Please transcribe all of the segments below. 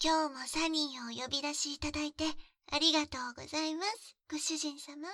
今日もサニーをお呼び出しいただいてありがとうございます、ご主人様。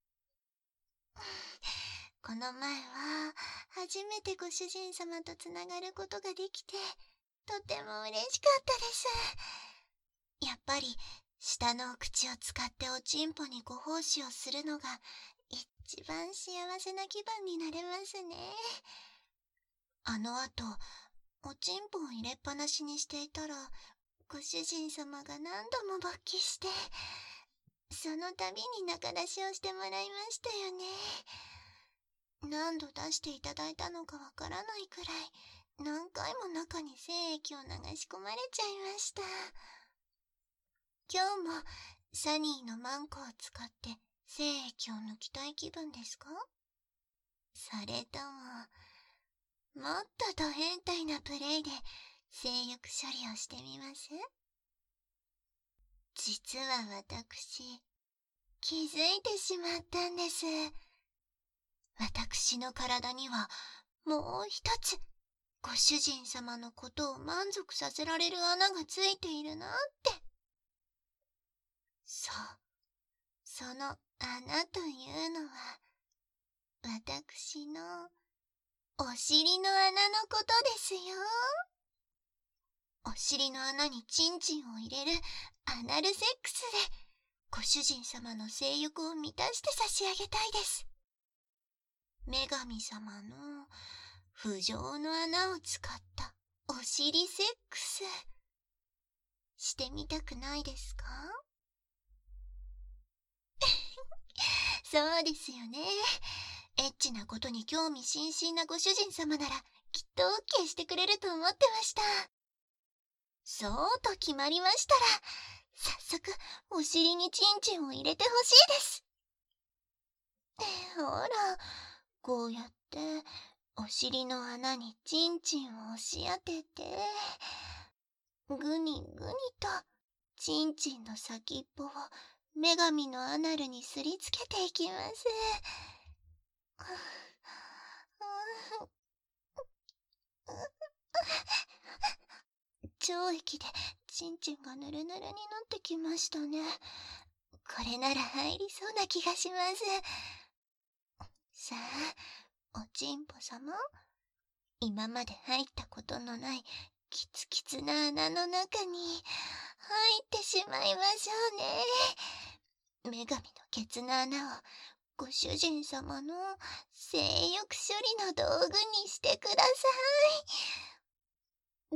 この前は初めてご主人様とつながることができてとても嬉しかったです。やっぱり下のお口を使っておちんぽにご奉仕をするのが一番幸せな気分になれますね。あの後おちんぽを入れっぱなしにしていたらご主人様が何度も勃起して、その度に中出しをしてもらいましたよね。何度出していただいたのかわからないくらい何回も中に精液を流し込まれちゃいました。今日もサニーのマンコを使って精液を抜きたい気分ですか？それとももっとド変態なプレイで性欲処理をしてみます？実は私、気づいてしまったんです。私の体にはもう一つ、ご主人様のことを満足させられる穴がついているなって。そう、その穴というのは、私のお尻の穴のことですよ。お尻の穴にチンチンを入れるアナルセックスで、ご主人様の性欲を満たして差し上げたいです。女神様の不浄の穴を使ったお尻セックス、してみたくないですか？そうですよね。エッチなことに興味津々なご主人様ならきっと OK してくれると思ってました。そうと決まりましたら、早速お尻にチンチンを入れてほしいです。ほら、こうやってお尻の穴にチンチンを押し当てて、ぐにぐにとチンチンの先っぽを女神のアナルにすりつけていきます。腸液でチンチンがヌルヌルになってきましたね。これなら入りそうな気がします。さあ、おちんぽ様、今まで入ったことのないキツキツな穴の中に入ってしまいましょうね。女神のケツの穴をご主人様の性欲処理の道具にしてください。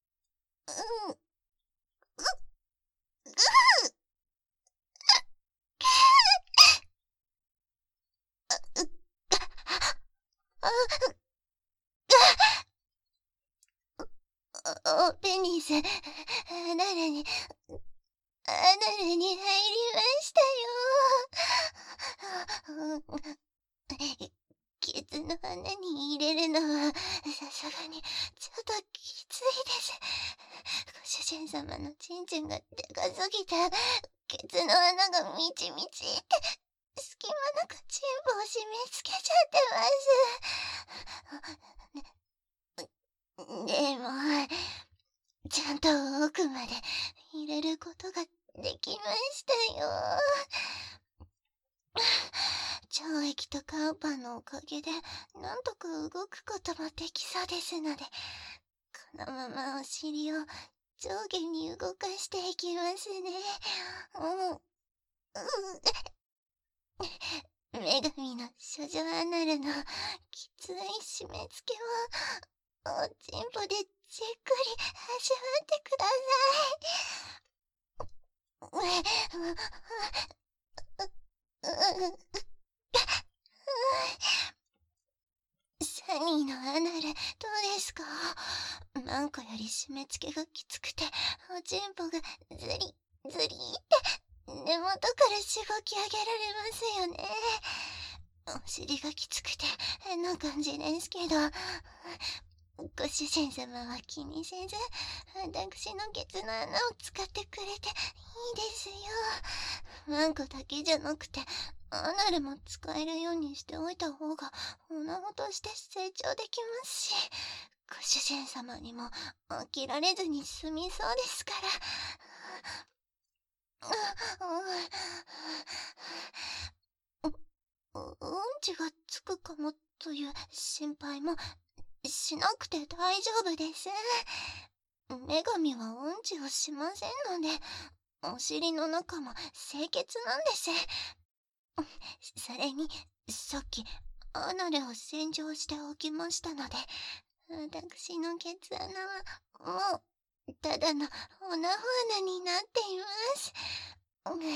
おペニス、アナルに入りましたよ。ケツの穴に入れるのはさすがにちょっときついです。ご主人様のチンチンがでかすぎて、ケツの穴がみちみちって隙間なくチンポを締め付けちゃってます。でも、ちゃんと奥まで入れることができましたよ。腸液とカウパンのおかげでなんとか動くこともできそうですので、このままお尻を上下に動かしていきますね。女神の処女アナルのきつい締め付けをおちんぽでじっくり味わってください。サニーのアナル、どうですか？マンコより締め付けがきつくて、おちんぽがズリズリって根元からしごき上げられますよね。お尻がきつくて変な感じですけど、 ご主人様は気にせず、私のケツの穴を使ってくれていいですよ。ワンコだけじゃなくて、アナルも使えるようにしておいた方が、女子として成長できますし、ご主人様にも飽きられずに済みそうですから。うんちがつくかもという心配もしなくて大丈夫です。女神はうんちをしませんので、お尻の中も清潔なんです。それに、さっきアナルを洗浄しておきましたので、私のケツ穴はもうただのおなほ穴になっています。もう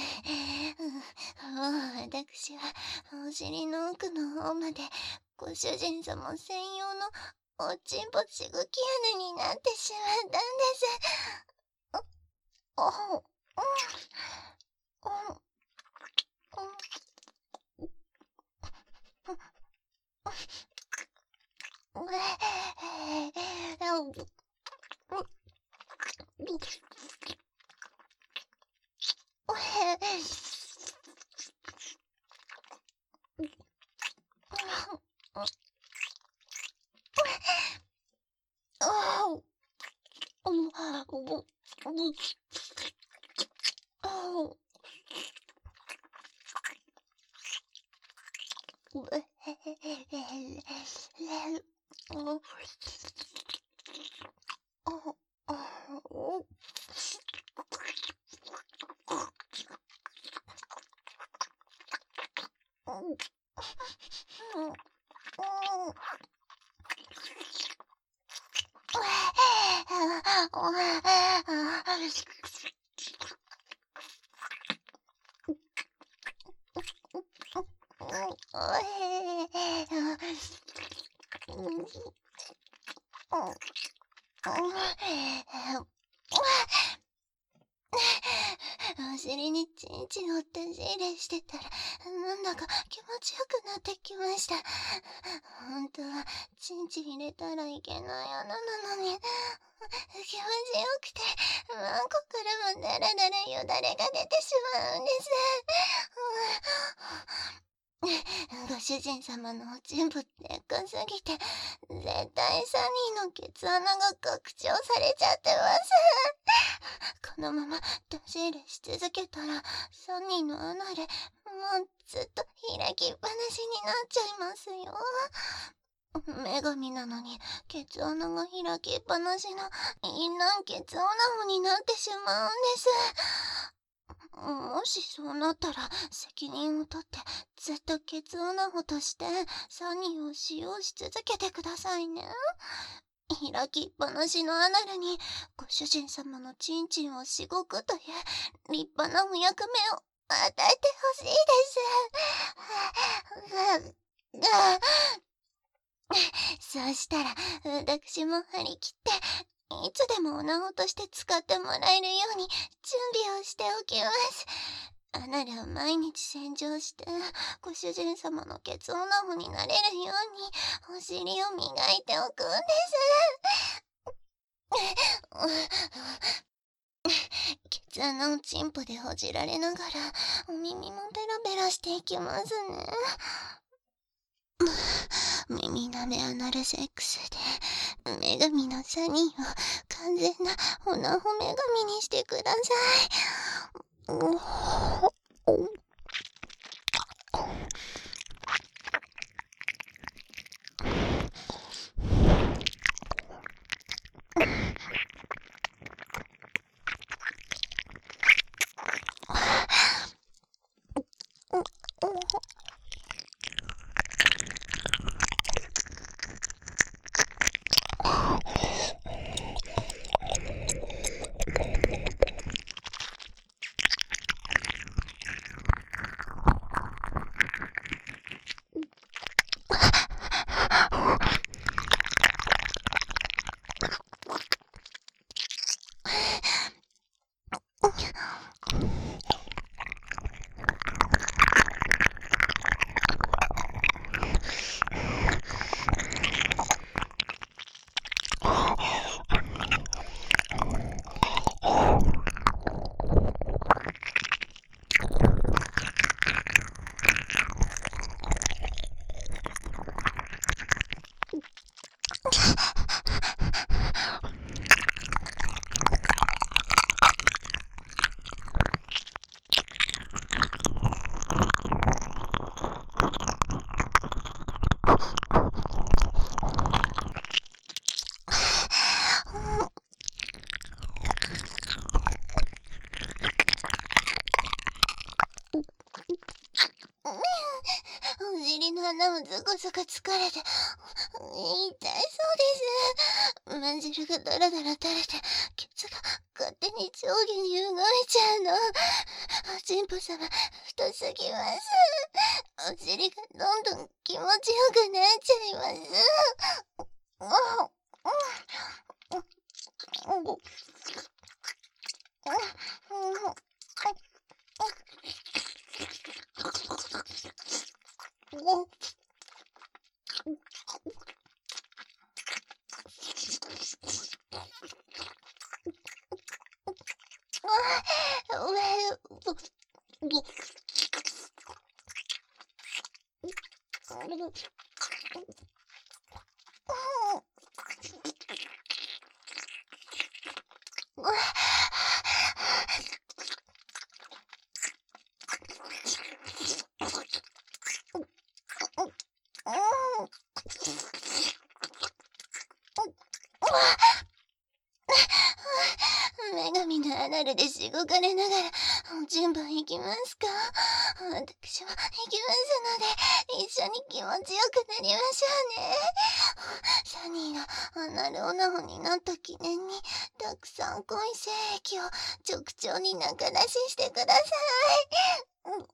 私はお尻の奥の方までご主人様専用のおちんぽしごき穴になってしまったんです。お尻にチンチンを手入れしてたら、なんだか気持ちよくなってきました。本当はチンチン入れたらいけない穴なのに、気持ちよくて、マンコからもだらだらよだれが出てしまうんです。ご主人様のおちんぽでっかすぎて、絶対サニーのケツ穴が拡張されちゃってます。このまま出し入れし続けたら、サニーのアナル、もうずっと開きっぱなしになっちゃいますよ。女神なのに、ケツ穴が開きっぱなしの淫乱ケツオナホになってしまうんです。もしそうなったら責任を取ってずっとケツオナホとしてサニーを使用し続けてくださいね。開きっぱなしのアナルにご主人様のチンチンをしごくという立派なお役目を与えてほしいです。そうしたら私も張り切っていつでも女子として使ってもらえるように準備をしておきます。アナルを毎日洗浄してご主人様のケツオナホになれるようにお尻を磨いておくんです。ケツ穴をチンポでほじられながらお耳もベラベラしていきますね。耳なめアナルセックスで女神のサニーを完全なオナホ女神にしてください。 ずこずこ疲れて、痛そうです。まんじるがだらだら垂れて、ケツが勝手に上下に動いちゃうの。おちんぽ様、太すぎます。お尻がどんどん気持ちよくなっちゃいます。女神のアナルでしごかれながら、順番いきますか？私も行きますので、一緒に気持ちよくなりましょうね。サニーがアナルオナホになった記念に、たくさん濃い精液を直腸に中出ししてください。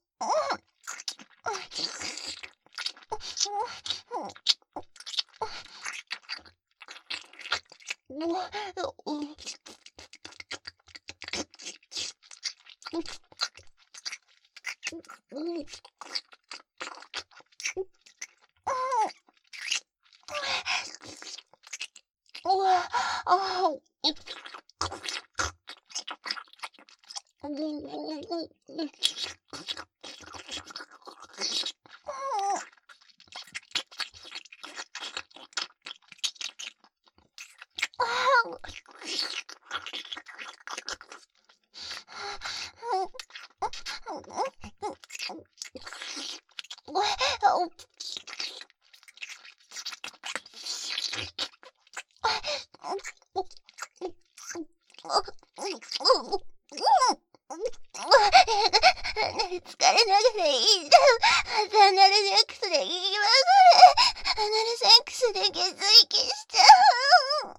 疲れながらいいじゃん。アナルセックスでいいわ、これ。アナルセックスで血液しちゃう。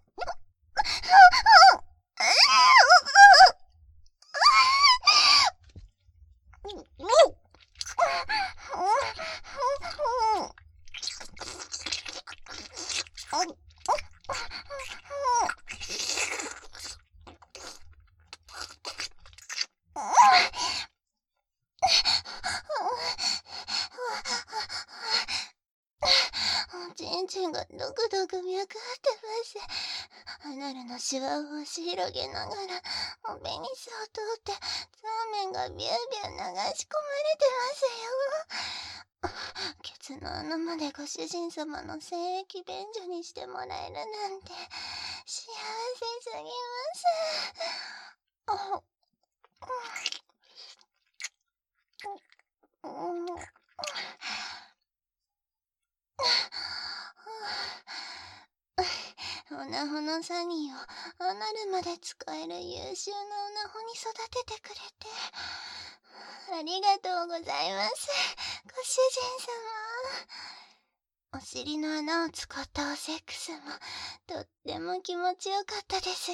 おちんちんがドクドク脈打ってます。アナルのシワを押し広げながら、おペニスを通って、そうめんがビュービュー流し込まれてますよ。ケツの穴までご主人様の精液便所にしてもらえるなんて、幸せすぎます。オナホのサニーをアナルまで使える優秀なオナホに育ててくれてありがとうございます、ご主人様。お尻の穴を使ったおセックスもとっても気持ちよかったですよ。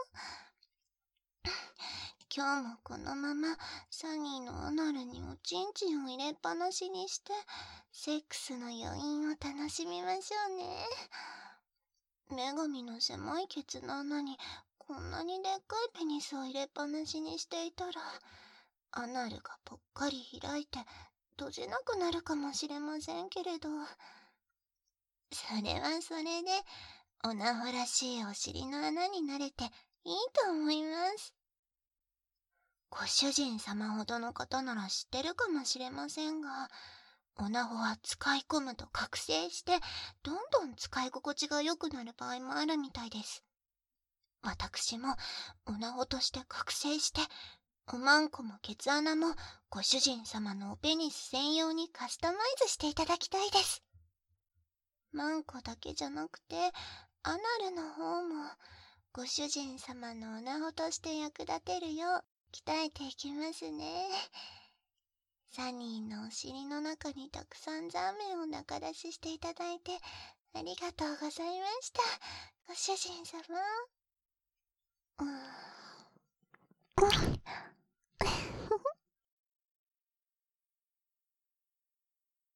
今日もこのままサニーのアナルにおちんちんを入れっぱなしにしてセックスの余韻を楽しみましょうね。女神の狭いケツの穴にこんなにでっかいペニスを入れっぱなしにしていたらアナルがぽっかり開いて閉じなくなるかもしれませんけれど、それはそれでオナホらしいお尻の穴になれていいと思います。ご主人様ほどの方なら知ってるかもしれませんが、オナホは使い込むと覚醒してどんどん使い心地が良くなる場合もあるみたいです。私もオナホとして覚醒しておまんこもケツ穴もご主人様のおペニス専用にカスタマイズしていただきたいです。マンコだけじゃなくてアナルの方もご主人様のオナホとして役立てるよう鍛えていきますね。 サニーのお尻の中にたくさんザーメンを中出ししていただいてありがとうございました、ご主人様。